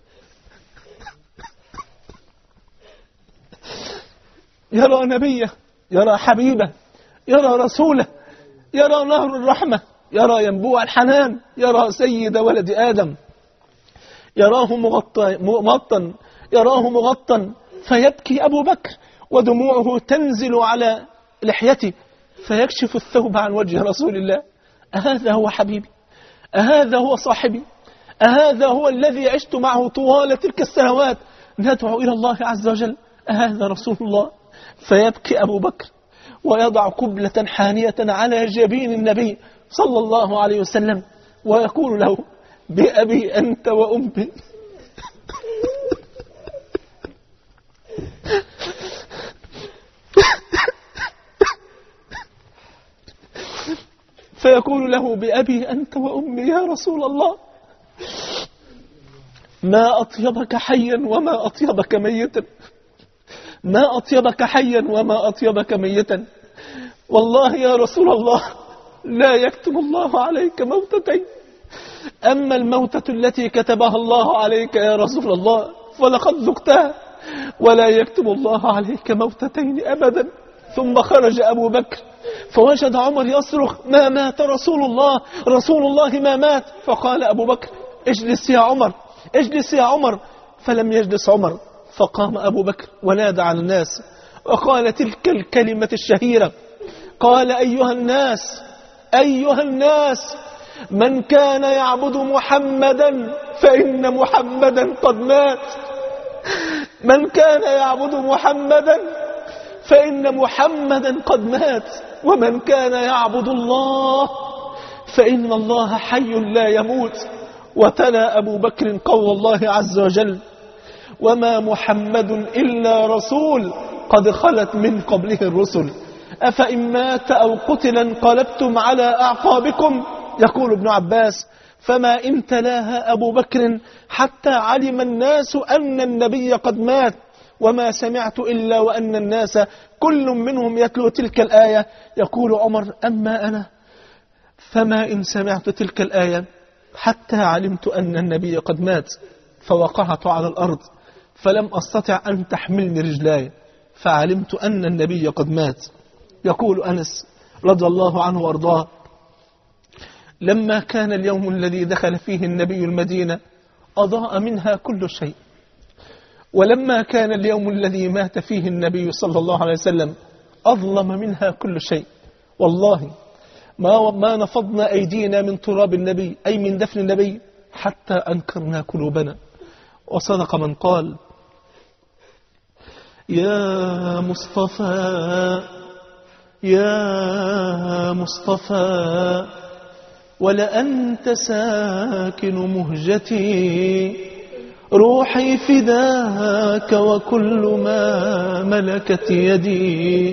يرى نبيه، يرى حبيبه، يرى رسوله، يرى نهر الرحمة، يرى ينبوع الحنان، يرى سيد ولد آدم، يراه مغطى مغطى يراه مغطى فيبكي أبو بكر ودموعه تنزل على لحيته، فيكشف الثوب عن وجه رسول الله. أهذا هو حبيبي؟ أهذا هو صاحبي؟ أهذا هو الذي عشت معه طوال تلك السنوات ندعو إلى الله عز وجل؟ أهذا رسول الله؟ فيبكي أبو بكر ويضع قبلة حانية على جبين النبي صلى الله عليه وسلم ويقول له: بأبي أنت وأمي. فيقول له: بأبي أنت وأمي يا رسول الله، ما أطيبك حيا وما أطيبك ميتا، ما أطيبك حيا وما أطيبك ميتا. والله يا رسول الله لا يكتب الله عليك موتتين، أما الموتة التي كتبها الله عليك يا رسول الله فلقد ذقتها، ولا يكتب الله عليك موتتين أبدا. ثم خرج أبو بكر فوجد عمر يصرخ: ما مات رسول الله، رسول الله ما مات. فقال أبو بكر: اجلس يا عمر، اجلس يا عمر. فلم يجلس عمر، فقام أبو بكر ونادى على الناس وقال تلك الكلمة الشهيرة، قال: أيها الناس، أيها الناس، من كان يعبد محمدا فإن محمدا قد مات، من كان يعبد محمدا فإن محمدا قد مات، ومن كان يعبد الله فإن الله حي لا يموت. وتلا أبو بكر قول الله عز وجل: وما محمد إلا رسول قد خلت من قبله الرسل أفإن مات أو قتل انقلبتم على أعقابكم. يقول ابن عباس: فما إن تلاها أبو بكر حتى علم الناس أن النبي قد مات، وما سمعت إلا وأن الناس كل منهم يتلو تلك الآية. يقول عمر: أما أنا فما إن سمعت تلك الآية حتى علمت أن النبي قد مات، فوقعت على الأرض فلم أستطع أن تحملني رجلاي، فعلمت أن النبي قد مات. يقول أنس رضي الله عنه وارضاه: لما كان اليوم الذي دخل فيه النبي المدينة أضاء منها كل شيء، ولما كان اليوم الذي مات فيه النبي صلى الله عليه وسلم أظلم منها كل شيء. والله ما ما نفضنا أيدينا من تراب النبي، أي من دفن النبي، حتى أنكرنا قلوبنا. وصدق من قال: يا مصطفى يا مصطفى ولأنت ساكن مهجتي، روحي فداك وكل ما ملكت يدي،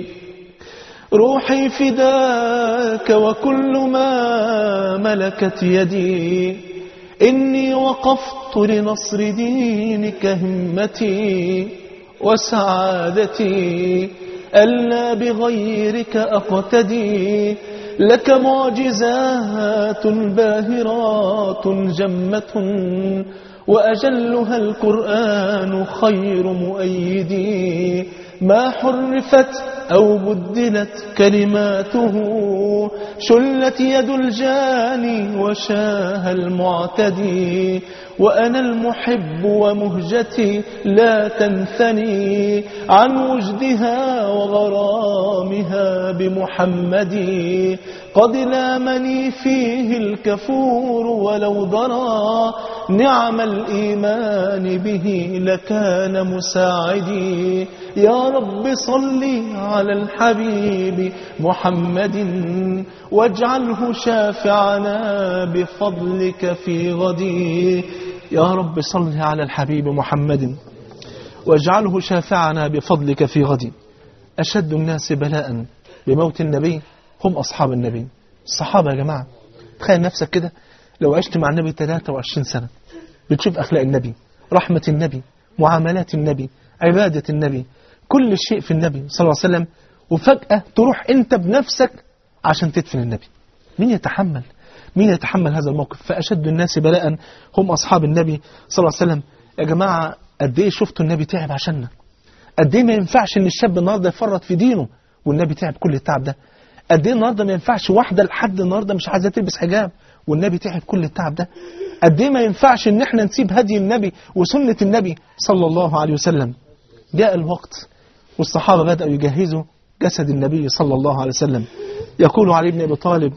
روحي فداك وكل ما ملكت يدي، إني وقفت لنصر دينك همتي وسعادتي، ألا بغيرك أقتدي، لك معجزات باهرات جمة، وأجلها القرآن خير مؤيدي، ما حرفت أو بدلت كلماته، شلت يد الجاني وشاه المعتدي، وأنا المحب ومهجتي لا تنثني عن وجدها وغرامها بمحمد، قد لامني فيه الكفور ولو ضرى، نعم الإيمان به لكان مساعدي، يا رب صل على الحبيب محمد، واجعله شافعنا بفضلك في غدي. يا رب صل على الحبيب محمد واجعله شافعنا بفضلك في غدي. أشد الناس بلاء بموت النبي هم أصحاب النبي. الصحابة يا جماعة، تخيل نفسك كده لو عشت مع النبي ثلاثة وعشرين سنة، بتشوف أخلاق النبي، رحمة النبي، معاملات النبي، عبادة النبي، كل شيء في النبي صلى الله عليه وسلم، وفجأة تروح أنت بنفسك عشان تدفن النبي. مين يتحمل؟ مين يتحمل هذا الموقف؟ فأشد الناس بلاء هم أصحاب النبي صلى الله عليه وسلم. يا جماعة، قد إيه شفتوا النبي تعب عشاننا؟ قد إيه ما ينفعش إن الشاب النهارده يفرط في دينه والنبي تعب كل التعب ده؟ قد إيه النهارده ما ينفعش واحدة لحد النهارده مش عايزة تلبس حجاب والنبي تعب كل التعب ده؟ قد إيه ما ينفعش إن إحنا نسيب هدي النبي وسنة النبي صلى الله عليه وسلم؟ جاء الوقت والصحابة بدأوا يجهزوا جسد النبي صلى الله عليه وسلم. يقول علي بن أبي طالب: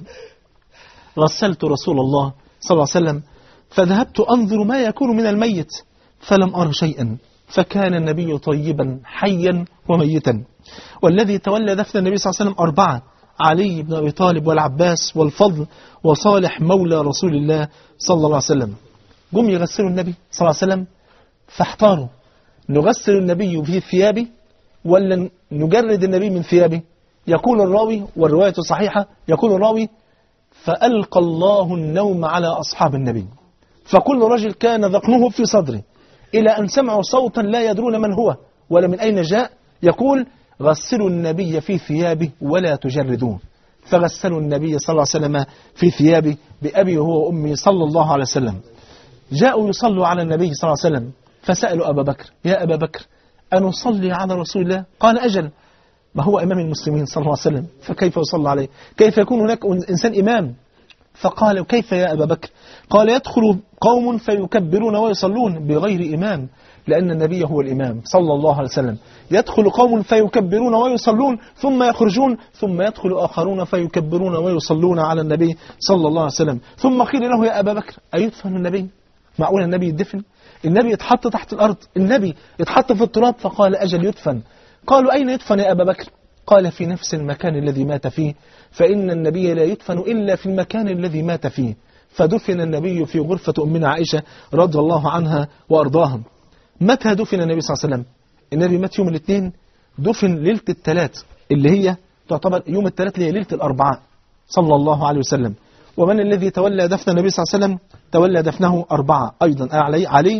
غسلت رسول الله صلى الله عليه وسلم فذهبت أنظر ما يكون من الميت فلم أر شيئا، فكان النبي طيبا حيا وميتا. والذي تولى دفن النبي صلى الله عليه وسلم أربعة: علي بن أبي طالب والعباس والفضل وصالح مولى رسول الله صلى الله عليه وسلم. جم يغسلوا النبي صلى الله عليه وسلم فاحتاروا: نغسل النبي في ثيابه ولا نجرد النبي من ثيابه؟ يقول الراوي، والرواية صحيحة، يقول الراوي: فألقى الله النوم على أصحاب النبي، فكل رجل كان ذقنه في صدره، إلى أن سمعوا صوتا لا يدرون من هو ولا من أين جاء، يقول: غسلوا النبي في ثيابه ولا تجردوه. فغسلوا النبي صلى الله عليه وسلم في ثيابه بأبي وهو وأمي صلى الله عليه وسلم. جاءوا يصلوا على النبي صلى الله عليه وسلم فسألوا أبا بكر: يا أبا بكر، أنصلي على رسول الله؟ قال: أجل، ما هو إمام المسلمين صلى الله عليه وسلم، فكيف يصلى عليه؟ كيف يكون هناك إنسان إمام؟ فقال: كيف يا أبا بكر؟ قال: يدخل قوم فيكبرون ويصلون بغير إمام، لأن النبي هو الإمام صلى الله عليه وسلم. يدخل قوم فيكبرون ويصلون ثم يخرجون، ثم يدخل آخرون فيكبرون ويصلون على النبي صلى الله عليه وسلم. ثم قيل له: يا أبا بكر، أيدفن النبي؟ معقول النبي يدفن؟ النبي يتحط تحت الأرض، النبي يتحط في التراب. فقال: أجل، يدفن. قالوا: أين يدفن يا أبا بكر؟ قال: في نفس المكان الذي مات فيه، فإن النبي لا يدفن إلا في المكان الذي مات فيه. فدفن النبي في غرفة أمنا عائشة رضي الله عنها وأرضاها. متى دفن النبي صلى الله عليه وسلم؟ النبي مات يوم الاثنين، دفن ليلة الثلاث اللي هي تعتبر يوم الثلاث اللي هي ليلة الأربعاء صلى الله عليه وسلم. ومن الذي تولى دفن النبي صلى الله عليه وسلم؟ تولى دفنه أربعة أيضا: علي, علي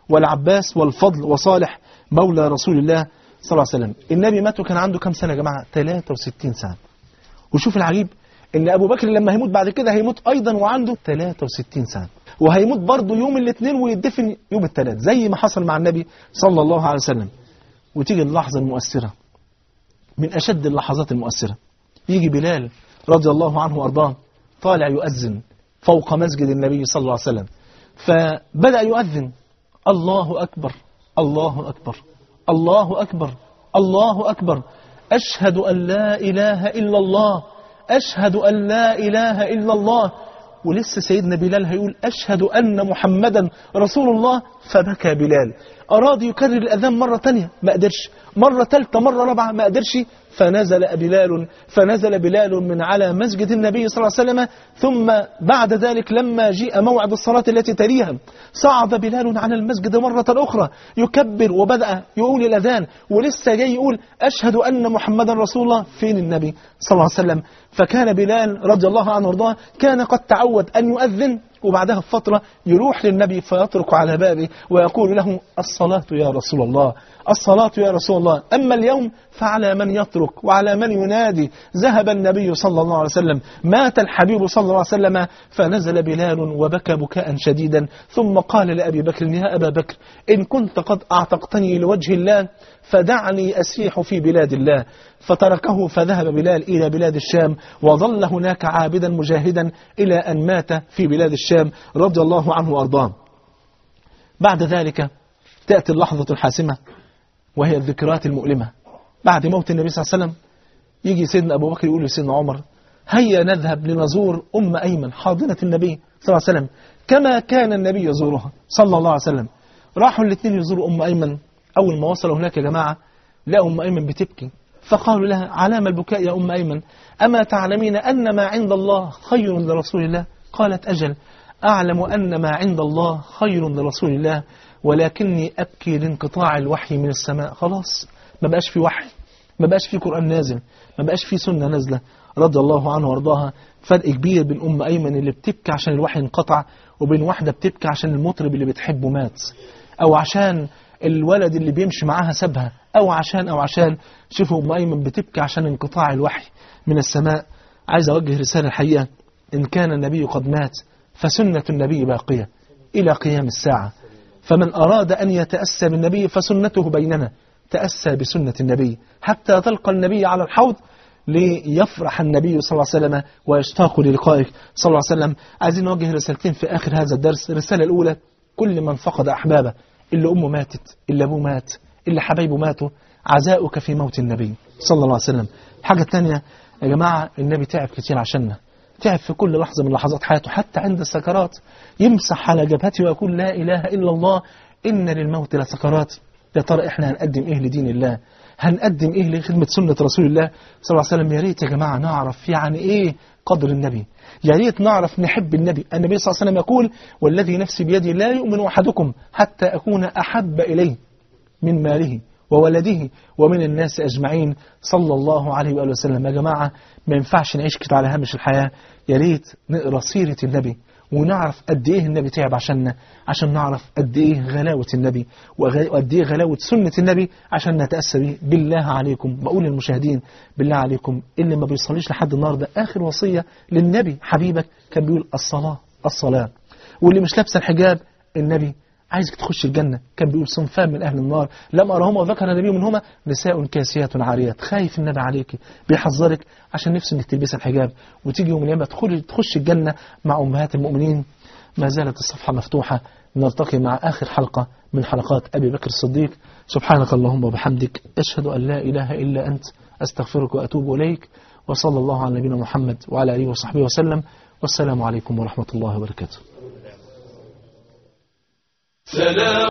والعباس والفضل وصالح مولى رسول الله صلى الله عليه وسلم. النبي مات وكان عنده كم سنة يا جماعة؟ ثلاثة وستين سنة. وشوف العجيب ان ابو بكر لما هيموت بعد كده هيموت ايضا وعنده ثلاثة وستين سنة، وهيموت برضه يوم الاثنين ويدفن يوم الثلاث زي ما حصل مع النبي صلى الله عليه وسلم. وتيجي اللحظة المؤثرة من اشد اللحظات المؤثرة، يجي بلال رضي الله عنه وارضاه طالع يؤذن فوق مسجد النبي صلى الله عليه وسلم، فبدأ يؤذن الله أكبر الله أكبر الله أكبر الله أكبر، أشهد أن لا إله إلا الله، أشهد أن لا إله إلا الله. ولسه سيدنا بلال هيقول أشهد أن محمدا رسول الله، فبكى بلال. أراد يكرر الأذان مرة تانية ما قدرش، مرة ثالثة مرة رابعة ما قدرش، فنزل بلال فنزل بلال من على مسجد النبي صلى الله عليه وسلم. ثم بعد ذلك لما جاء موعد الصلاة التي تليها صعد بلال على المسجد مرة أخرى يكبر وبدأ يقول الأذان، ولسه جاي يقول أشهد أن محمدا رسول الله. فين النبي صلى الله عليه وسلم؟ فكان بلال رضي الله عنه وارضاه كان قد تعود أن يؤذن وبعدها بفترة يروح للنبي فيطرق على بابه ويقول له الصلاة يا رسول الله، الصلاة يا رسول الله. أما اليوم فعلى من يترك وعلى من ينادي. ذهب النبي صلى الله عليه وسلم، مات الحبيب صلى الله عليه وسلم، فنزل بلال وبكى بكاء شديدا، ثم قال لأبي بكر يا أبا بكر إن كنت قد أعتقتني لوجه الله فدعني أسيح في بلاد الله. فتركه فذهب بلال إلى بلاد الشام وظل هناك عابدا مجاهدا إلى أن مات في بلاد الشام رضي الله عنه وأرضاه. بعد ذلك تأتي اللحظة الحاسمة وهي الذكريات المؤلمة. بعد موت النبي صلى الله عليه وسلم يجي سيدنا أبو بكر يقول لسيدنا عمر هيا نذهب لنزور أم أيمن حاضنة النبي صلى الله عليه وسلم كما كان النبي يزورها صلى الله عليه وسلم. راحوا الاثنين يزوروا أم أيمن. أول ما وصلوا هناك يا جماعة لقوا أم أيمن بتبكي، فقالوا لها علام البكاء يا أم أيمن؟ أما تعلمين أن ما عند الله خير لرسول الله؟ قالت أجل أعلم أن ما عند الله خير لرسول الله، ولكني أبكي لانقطاع الوحي من السماء. خلاص ما بقاش في وحي، ما بقاش في قرآن نازل، ما بقاش في سنة نازلة رضي الله عنه وارضاها. فرق كبير بين أم أيمن اللي بتبكي عشان الوحي انقطع وبين واحدة بتبكي عشان المطرب اللي بتحبه مات، أو عشان الولد اللي بيمشي معاها سابها، أو عشان أو عشان شوفوا أم أيمن بتبكي عشان انقطاع الوحي من السماء. عايز أوجه رسالة الحقيقة، إن كان النبي قد مات فسنة النبي باقية إلى قيام الساعة، فمن أراد أن يتأسى بالنبي فسنته بيننا، تأسى بسنة النبي حتى تلقى النبي على الحوض ليفرح النبي صلى الله عليه وسلم ويشتاق للقائك صلى الله عليه وسلم. عايزين نوجه رسالتين في آخر هذا الدرس. الرسالة الأولى كل من فقد أحبابه، اللي أمه ماتت، اللي أبوه مات، اللي حبايبه ماتوا، عزاؤك في موت النبي صلى الله عليه وسلم. الحاجة الثانية يا جماعة النبي تعب كتير عشاننا، تعب في كل لحظة من لحظات حياته، حتى عند السكرات يمسح على جبهته ويقول لا إله إلا الله إن للموت لسكرات. يا ترى إحنا هنقدم إيه لدين الله؟ هنقدم إيه لخدمة سنة رسول الله صلى الله عليه وسلم؟ يا ريت يا جماعة نعرف يعني إيه قدر النبي، يا ريت نعرف نحب النبي. النبي صلى الله عليه وسلم يقول والذي نفسي بيدي لا يؤمن أحدكم حتى أكون أحب إليه من ماله وولده ومن الناس أجمعين صلى الله عليه وآله وسلم. يا جماعة ما ينفعش نعيش كده على هامش الحياة، يا ريت نقرأ سيرة النبي ونعرف قد إيه النبي تعب عشاننا، عشان نعرف قد إيه غلاوة النبي وقد إيه غلاوة سنة النبي عشان نتأسى به. بالله عليكم بقول للمشاهدين بالله عليكم اللي ما بيصليش لحد النهارده آخر وصية للنبي حبيبك كان بيقول الصلاة الصلاة. واللي مش لابسه الحجاب النبي عايزك تخش الجنة كان بيقول صنفان من أهل النار لم أرهما وذكر النبي منهما نساء كاسيات عاريات. خايف النبي عليك بيحذرك عشان نفسه انك تلبس الحجاب وتيجي يوم القيامة تدخل تخش الجنة مع أمهات المؤمنين. ما زالت الصفحة مفتوحة، نلتقي مع آخر حلقة من حلقات أبي بكر الصديق. سبحانك اللهم وبحمدك أشهد أن لا إله إلا أنت أستغفرك وأتوب إليك، وصلى الله على نبينا محمد وعلى آله وصحبه وسلم، والسلام عليكم ورحمة الله وبركاته. سلام.